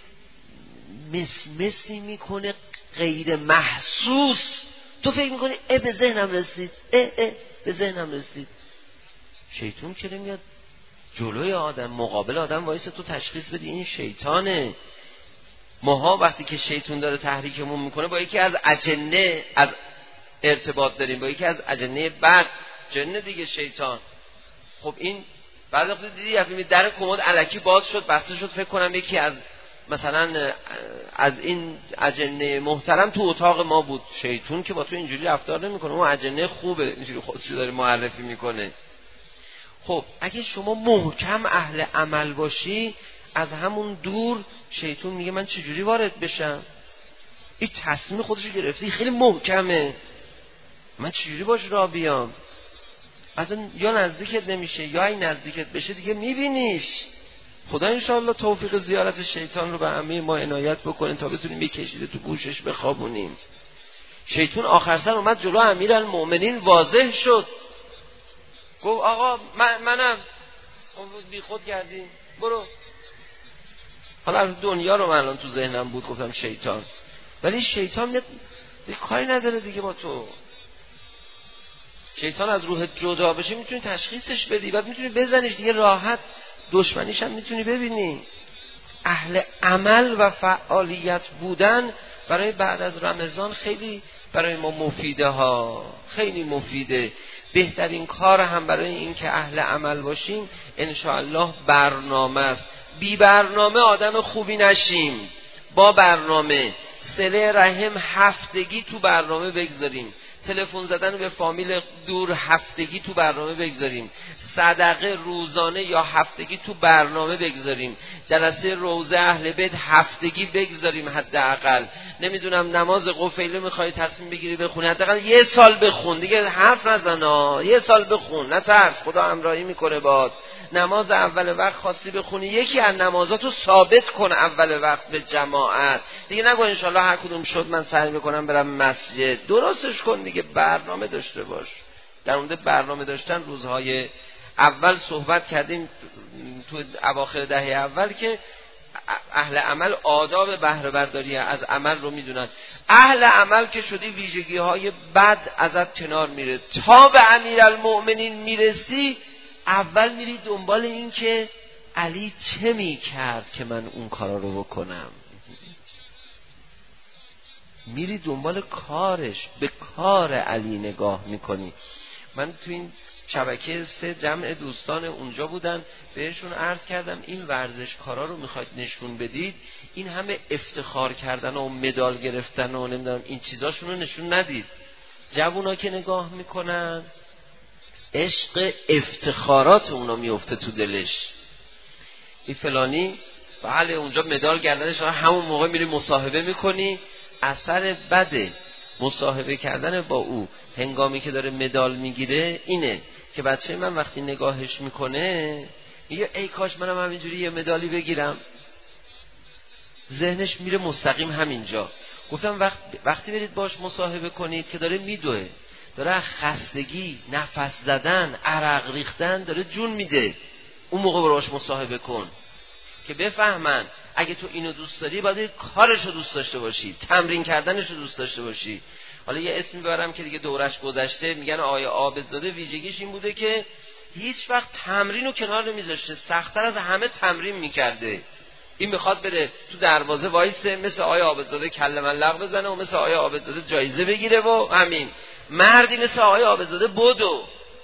مسمسی میکنه غیر محسوس. تو فکر میکنی به ذهنم رسید، به ذهنم رسید. شیطان که نمیاد جلوی آدم، مقابل آدم وایسه تو تشخیص بدی این شیطانه. ماها وقتی که شیطان داره تحریکمون میکنه با یکی از اجنه از ارتباط داریم، با یکی از اجنه بد، جنه دیگه شیطان. خب این بعد وقتی دیدی یعنی در کمد الکی باز شد بسته شد، فکر کنم یکی از مثلا از این اجنه محترم تو اتاق ما بود. شیطان که با تو اینجوری رفتار نمیکنه، اون اجنه خوبه اینجوری خودشو داره معرفی میکنه. خب اگه شما محکم اهل عمل باشی، از همون دور شیطان میگه من چجوری وارد بشم؟ این تصمیم خودشو گرفتی خیلی محکمه، من چجوری باش راه بیام؟ اصلا یا نزدیکت نمیشه یا این نزدیکت بشه دیگه میبینیش. خدا انشاءالله توفیق زیارت شیطان رو به همه ما عنایت بکنه تا بتونیم بکشیده تو گوشش بخوابونیم. شیطان آخر سر اومد جلو امیرالمؤمنین، واضح شد، گفت آقا منم بی خود کردی، برو. حالا دنیا رو من الان تو ذهنم بود گفتم شیطان، ولی شیطان دیگه کاری نداره دیگه با تو. شیطان از روح جدا بشه میتونی تشخیصش بدی، بعد میتونی بزنیش دیگه راحت، دشمنیش هم میتونی ببینی. اهل عمل و فعالیت بودن برای بعد از رمضان خیلی برای ما مفیده ها، خیلی مفیده. بهترین کار هم برای این که اهل عمل باشیم انشاءالله برنامه است. بی برنامه آدم خوبی نشیم، با برنامه صله رحم هفتگی تو برنامه بگذاریم. تلفن زدن به فامیل دور هفتگی تو برنامه بگذاریم، صدقه روزانه یا هفتگی تو برنامه بگذاریم، جلسه روضه اهل بیت هفتگی بگذاریم، حداقل نمیدونم نماز قفیله میخوای تصمیم بگیری بخونی، حداقل یه سال بخون دیگه، حرف نزن، یه سال بخون، نترس، خدا همراهی میکنه باد. نماز اول وقت خواستی بخونی، یکی از نمازاتو ثابت کن اول وقت به جماعت دیگه، نگو انشالله هر کدوم شد من سعی میکنم برم مسجد. درستش کن دیگه، برنامه داشته باش. در مورد برنامه داشتن روزهای اول صحبت کردیم تو اواخر دهه اول که اهل عمل آداب بهره برداری از عمل رو میدونن. اهل عمل که شدی ویژگی های بد ازت کنار میره. تا به امیرالمؤمنین میرسی اول میری دنبال این که علی چه میکرد که من اون کارا رو بکنم، میری دنبال کارش، به کار علی نگاه میکنی. من تو این شبکه 3 جمع دوستان اونجا بودن، بهشون عرض کردم این ورزشکارا رو میخواید نشون بدید، این همه افتخار کردن و مدال گرفتن و نمیدونم این چیزاشون رو نشون ندید. جوونا که نگاه میکنن عشق افتخارات اونا میفته تو دلش. این فلانی بله اونجا مدال گردنش، همون موقع میری مصاحبه میکنی. اثر بده مصاحبه کردن با او هنگامی که داره مدال میگیره اینه که بچه من وقتی نگاهش میکنه میگه ای کاش منم همینجوری یه مدالی بگیرم، ذهنش میره مستقیم همینجا. گفتم وقتی برید باش مصاحبه کنید که داره میدوه، داره خستگی، نفس زدن، عرق ریختن داره جون میده، اون موقع باش مصاحبه کن که بفهمن اگه تو اینو دوست داری باید کارش رو دوست داشته باشی، تمرین کردنش رو دوست داشته باشی. حالا یه اسمی ببرم که دیگه دورش گذشته، میگن آقای عابدزاده ویژگیش این بوده که هیچ وقت تمرین رو کنار نمیذاشته، سخت‌تر از همه تمرین میکرده. این میخواد بره تو دروازه وایسه مثل آقای عابدزاده کله ملق بزنه و مثل آقای عابدزاده جایزه بگیره و همین. مردی مثل آقای عابدزاده بدو،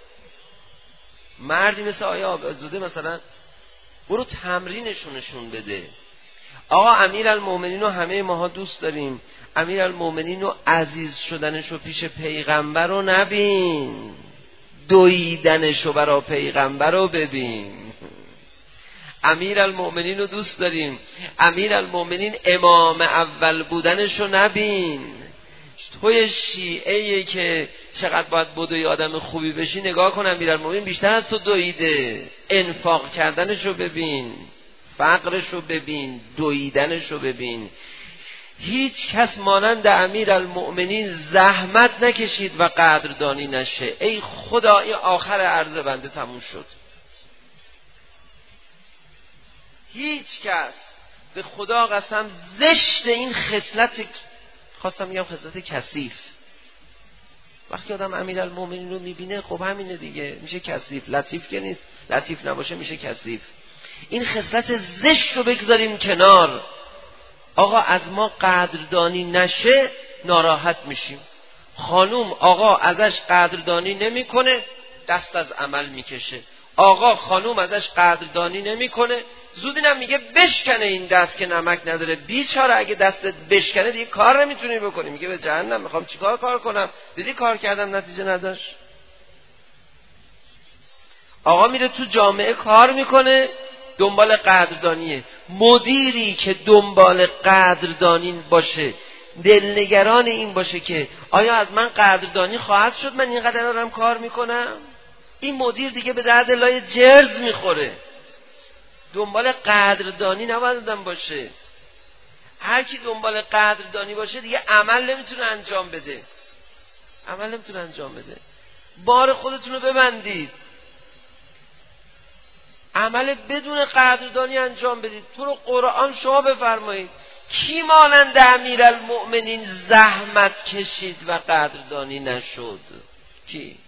مردی مثل آقای عابدزاده مثلا برو تمرینشون نشون بده. آقا امیرالمؤمنین رو همه ماها دوست داریم، امیرالمؤمنین رو عزیز شدنش رو پیش پیغمبر رو نبین، دویدنش رو برای پیغمبر رو ببین. امیرالمؤمنین رو دوست داریم، امیرالمؤمنین امام اول بودنش رو نبین. توی شیعه‌ای که چقدر باید بدوی آدم خوبی بشی نگاه کن، امیرالمؤمنین بیشتر از تو دویده، انفاق کردنش رو ببین، فقرش رو ببین، دویدنش رو ببین. هیچ کس مانند امیرالمؤمنین زحمت نکشید و قدردانی نشه. ای خدا این آخر عرض بنده تموم شد. هیچ کس به خدا قسم زشت این خصلت، خواستم میگم خصلت کثیف. وقتی آدم امیرالمؤمنین رو میبینه خب همینه دیگه، میشه کثیف. لطیف که نیست، لطیف نباشه میشه کثیف. این خصلت زشت رو بگذاریم کنار. آقا از ما قدردانی نشه ناراحت میشیم. خانوم آقا ازش قدردانی نمیکنه دست از عمل میکشه. آقا خانوم ازش قدردانی نمیکنه زود اینم میگه بشکنه این دست که نمک نداره. بیچاره اگه دستت بشکنه دیگه کار نمیتونی بکنی، میگه به جهنم میخوام چیکار کار کنم، دیدی کار کردم نتیجه نداشت. آقا میره تو جامعه کار میکنه دنبال قدردانیه. مدیری که دنبال قدردانی باشه، دلنگران این باشه که آیا از من قدردانی خواهد شد من اینقدر دارم کار میکنم، این مدیر دیگه به درد لای جرز میخوره. دنبال قدردانی نباید آدم باشه. هر کی دنبال قدردانی باشه دیگه عمل نمیتونه انجام بده، عمل نمیتونه انجام بده. بار خودتون رو ببندید، عمل بدون قدردانی انجام بدید. تو رو قرآن شما بفرمایید کی مانند امیرالمؤمنین زحمت کشید و قدردانی نشد؟ کی؟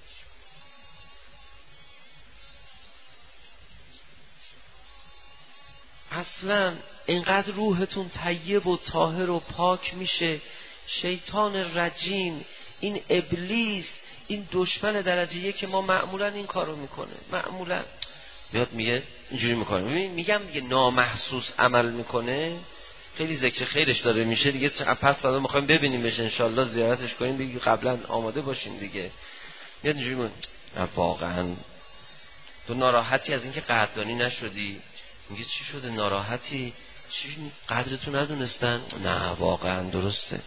اصلا اینقدر روحتون طیب و طاهر و پاک میشه، شیطان رجیم، این ابلیس، این دشمن درجه یک که ما معمولا این کارو میکنه، معمولا میاد میگه اینجوری میکنه. میگم دیگه نامحسوس عمل میکنه. خیلی ذکر خیرش داره میشه دیگه، پس فردا میخوایم ببینیمش انشالله زیارتش کنیم، دیگه قبلا آماده باشیم دیگه. میاد اینجوری میگه واقعا تو ناراحتی از اینکه قدردانی نشدی؟ میگه چی شده ناراحتی؟ چی قدرتو ندونستن؟ نه واقعا درسته.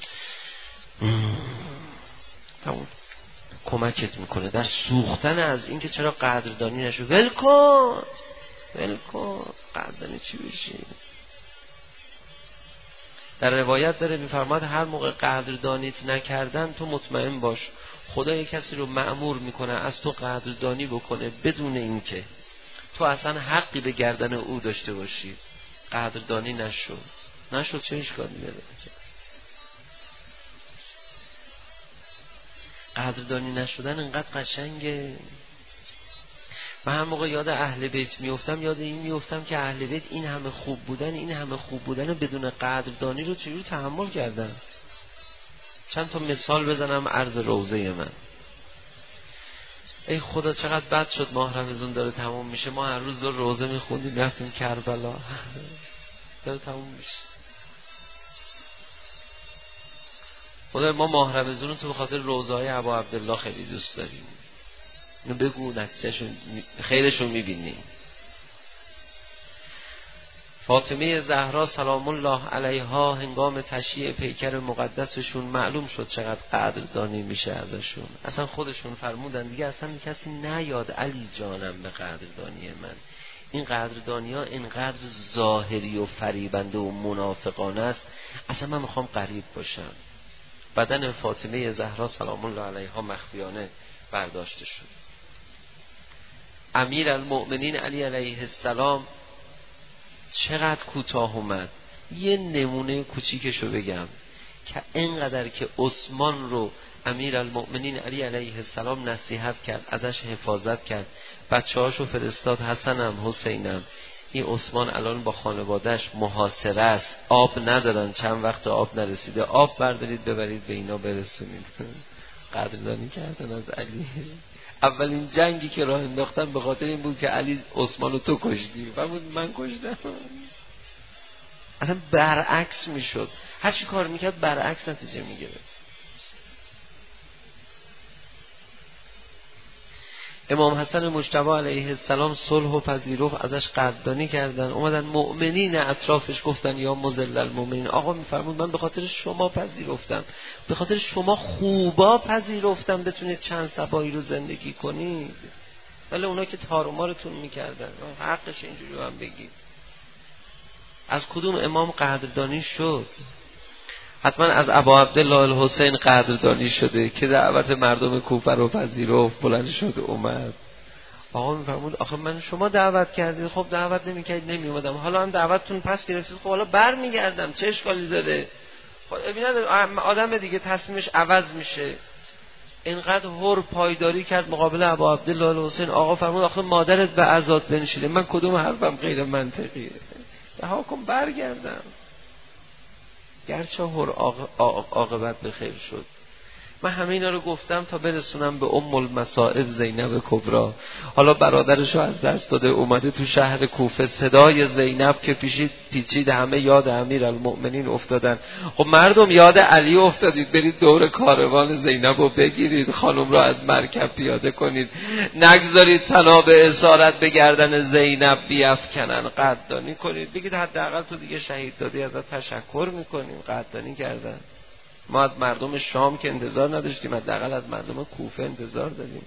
تمام کمکت میکنه در سوختن از اینکه چرا قدردانی نشد. ول کن قدردانی چی بشی؟ در روایت داره میفرماد هر موقع قدردانیت نکردن تو مطمئن باش خدا یک کسی رو مأمور میکنه از تو قدردانی بکنه بدون اینکه تو اصلا حقی به گردن او داشته باشی. قدردانی نشد چه اشکالی داره؟ قدردانی نشدن انقدر قشنگه. من هر موقع یاد اهل بیت میافتم یاد این میافتم که اهل بیت این همه خوب بودن بدون قدردانی رو چجوری تحمل کردن. چند تا مثال بزنم عرض روضه من. ای خدا چقدر بد شد ماه رمضان داره تموم میشه، ما هر روز روضه میخوندیم رفتیم کربلا داره تموم میشه. خدا ما ماه رمضان رو تو به خاطر روضه های ابا عبدالله خیلی دوست داریم. اینو بگو نتیجهشون خیرشون میبینیم. فاطمه زهرا سلام الله علیها هنگام تشییع پیکر مقدسشون معلوم شد چقدر قدردانی میشه ازشون. اصلا خودشون فرمودن دیگه اصلا کسی نیاد علی جانم به قدردانی من. این قدردانی ها اینقدر ظاهری و فریبنده و منافقانه است، اصلا من میخوام قریب باشم. بدن فاطمه زهرا سلام الله علیها مخفیانه برداشته شد. امیر المؤمنین علی علیه السلام چقدر کوتاه اومد. یه نمونه کوچیکشو بگم که اینقدر که عثمان رو امیر المؤمنین علی علیه السلام نصیحت کرد، ازش حفاظت کرد، بچه‌هاشو فرستاد، حسنم حسینم این عثمان الان با خانوادهش محاصره است، آب ندارن، چند وقت آب نرسیده، آب بردارید ببرید به اینا برسونید. قدردانی کردن از علی. اولین جنگی که راه انداختن به خاطر این بود که علی عثمانو تو کشتی و من کشتم. اصلا برعکس میشد، هر چی کار میکرد برعکس نتیجه میگرفت. امام حسن مجتبی علیه السلام صلح و پذیرفت، ازش قدردانی کردن. اومدن مؤمنین اطرافش گفتن یا مذل المؤمنین، آقا میفرمود من به خاطر شما پذیرفتم، به خاطر شما خوبا پذیرفتم بتونید چند صبایی رو زندگی کنید، ولی اونا که تار و مارتون میکردن. حقش اینجوری هم بگید. از کدوم امام قدردانی شد؟ حتما از ابا عبدالله الحسین قدردانی شده که دعوت مردم کوفه رو پذیرفت، بلند شد اومد. آقا میفرمود آخه من شما دعوت کردید، خب دعوت نمیکردید نمیومدم، حالا هم دعوتتون پس گرفتید، خب حالا برمیگردم، چه اشکالی داره؟ خب ببینید آدم دیگه تصمیمش عوض میشه. اینقدر هر پایداری کرد مقابل ابا عبدالله الحسین. آقا فرمود آخه مادرت به عزات بنشینه، من کدوم حرفم غیر منطقیه؟ رها کن برگردم. گرچه هر عاقبت به خیر شد. من همه اینا رو گفتم تا برسونم به ام المصائب زینب کبری. حالا برادرشو از دست داده، اومده تو شهر کوفه، صدای زینب که پیچید همه یاد امیر المؤمنین افتادن. خب مردم یاد علی افتادید، برید دور کاروان زینب رو بگیرید، خانم رو از مرکب پیاده کنید، نگذارید طناب اسارت به گردن زینب بیفکنن، قدردانی کنید، بگید حداقل تو دیگه شهید دادی، ازت تشکر میکنیم. قدردانی کردن. ما از مردم شام که انتظار نداشتیم، حداقل از مردم کوفه انتظار داریم.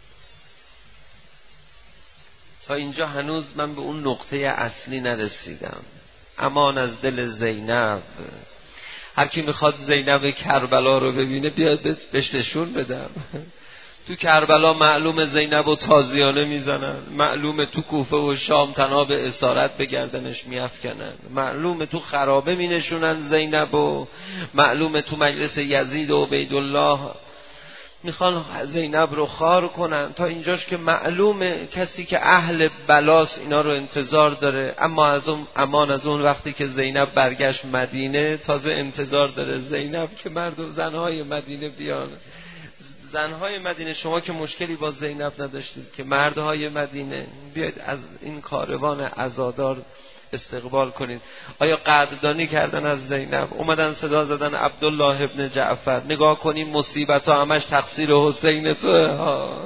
تا اینجا هنوز من به اون نقطه اصلی نرسیدم. امان از دل زینب. هر کی میخواد زینب کربلا رو ببینه بیاد بهش نشون بدم. تو کربلا معلوم زینب و تازیانه میزنن، معلومه تو کوفه و شام طناب اسارت به گردنش میافکنن، معلومه تو خرابه مینشونن زینب و معلومه تو مجلس یزید و عبیدالله میخوان زینب رو خار کنن. تا اینجاش که معلومه کسی که اهل بلاس اینا رو انتظار داره. اما از اون امان از اون وقتی که زینب برگشت مدینه، تازه انتظار داره زینب که مردم زنهای مدینه بیان. زنهای مدینه، شما که مشکلی با زینب نداشتید که مردهای مدینه بیاید از این کاروان عزادار استقبال کنید. آیا قدردانی کردن از زینب؟ اومدن صدا زدن عبدالله ابن جعفر، نگاه کنیم مصیبت ها همش تقصیر حسین توه.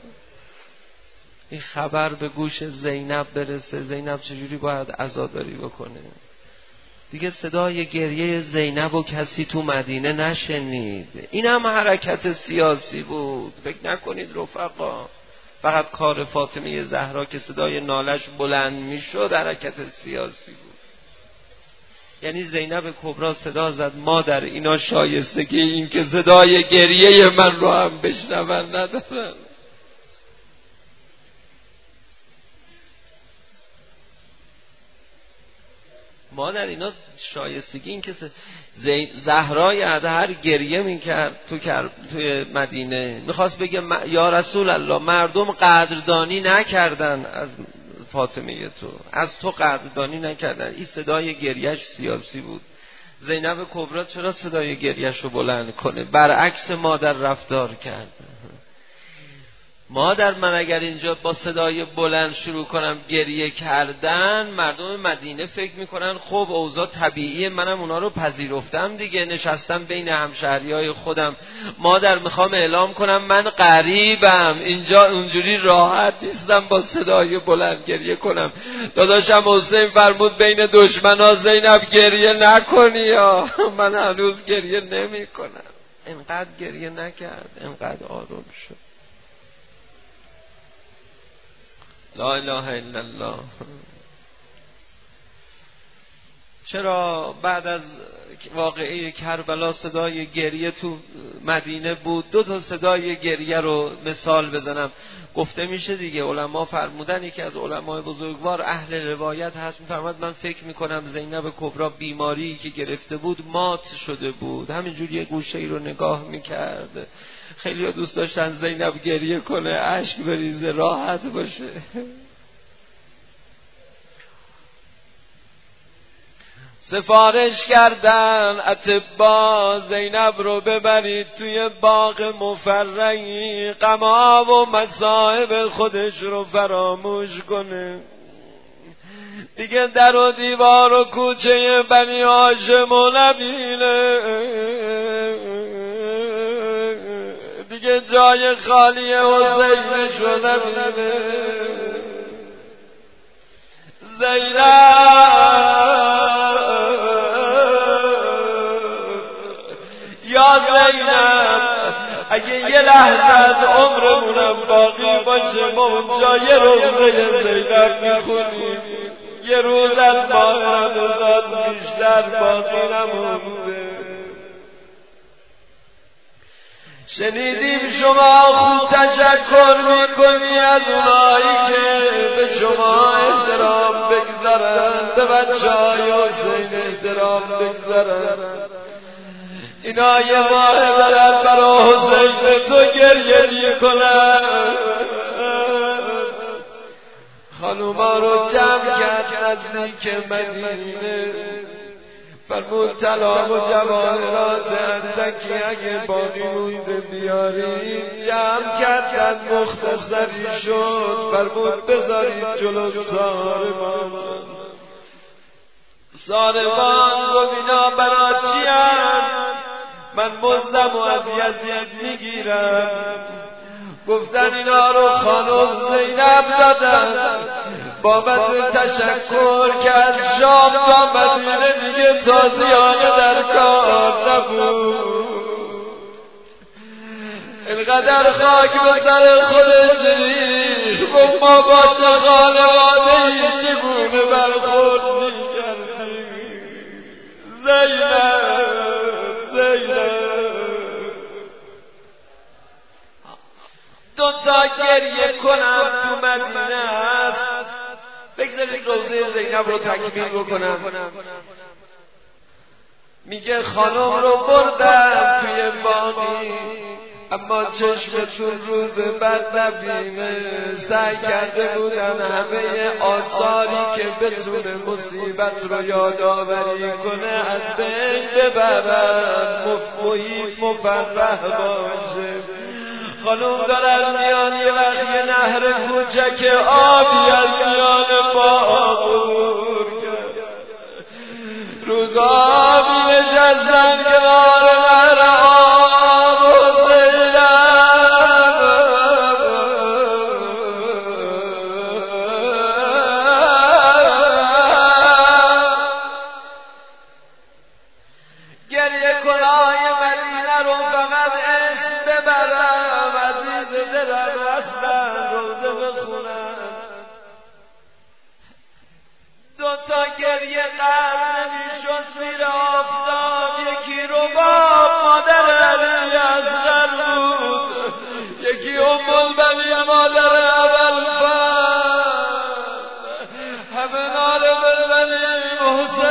این خبر به گوش زینب برسه، زینب چجوری باید عزاداری بکنه؟ دیگه صدای گریه زینب و کسی تو مدینه نشنید. این هم حرکت سیاسی بود. فکر نکنید رفقا فقط کار فاطمه زهرا که صدای نالش بلند میشد حرکت سیاسی بود. یعنی زینب کبرا صدا زد مادر اینا شایستگی این که صدای گریه من رو هم بشنون ندارن. مادر اینا شایستگی این که زهرای ادهر گریه میکرد توی مدینه، میخواست بگه یا رسول الله مردم قدردانی نکردن از فاطمه تو، از تو قدردانی نکردن. این صدای گریهش سیاسی بود. زینب کبرا چرا صدای گریهش رو بلند کنه؟ برعکس مادر رفتار کرد. مادر من اگر اینجا با صدای بلند شروع کنم گریه کردن، مردم مدینه فکر میکنن خب اوضاع طبیعیه، منم اونا رو پذیرفتم دیگه، نشستم بین همشهریای خودم. مادر میخوام اعلام کنم من غریبم اینجا، اونجوری راحت نیستم با صدای بلند گریه کنم. داداشم حسین فرمود بین دشمنا زینب گریه نکنی یا من هنوز گریه نمی کنم. اینقدر گریه نکرد، اینقدر آروم شد. لا اله الا الله. چرا بعد از واقعه کربلا صدای گریه تو مدینه بود؟ دو تا صدای گریه رو مثال بزنم. گفته میشه دیگه، علما فرمودن، یکی از علمای بزرگوار اهل روایت هست میفرماد من فکر میکنم زینب کبرا بیماری که گرفته بود مات شده بود، همینجوری یه گوشه ای رو نگاه میکرد. خیلی ها دوست داشتن زینب گریه کنه، اشک بریزه، راحت باشه. سفارش کردن اطبا زینب رو ببرید توی باغ مفرحی، غم‌ها و مصائب خودش رو فراموش کنه. دیگه در و دیوار و کوچه بنی هاشم و نبینه، دیگه جای خالی حسینش رو نبینه. یا زینب اگه یه لحظه از عمرمونم باقی باشه ما اونجا یه روزه زینب میخونیم، یه روز از ماه رمضان بیشتر باقی نمونده. شنیدیم شما خوب تشکر میکنی از اونایی که به شما احترام بگذارن، به بچه‌های حسین احترام بگذارن. اینا یه ماه دارن برای حسین تو گریه میکنن. خانوما رو جمع کرد نزدیک مدینه، فرمود طلا و جواهرات اندکی اگه باقی مونده بیارید. جمع کردن مختصری شد، فرمود بذارید جلو ساربان. ساربان گفت اینا برا چی هم؟ من مزدم و از یزید میگیرم. گفتن اینا رو خانم زینب دادن بابت تشکر که از شام تا مدینه دیگه تازیانه در کار نبود. اینقدر خاک به سر خودش ریخت، گفت ما با چه خانواده‌ای چگونه برخورد می‌کردیم. زینب دو تا گریه کنم تو مدینه است. بگذارید روزه زینب رو تکمیل بکنم. میگه خانم رو بردم توی باقی، اما چشمتون روز بد نبینه. سعی کرده بودن همه آثاری که بتونه مصیبت رو یادآوری کنه از بین ببرن، محیط مفرح باشه. خانوم دارن میان، یه وقت یه نهر کوچک آبی از میان باغ عبور کرد. روزه بخونن. دوتا گریه قرد نمیشد زیر آفتاب، یکی رباب مادر علی اصغر بود، یکی ام البنین مادر ابوالفضل. همه ناله بزنیم حسین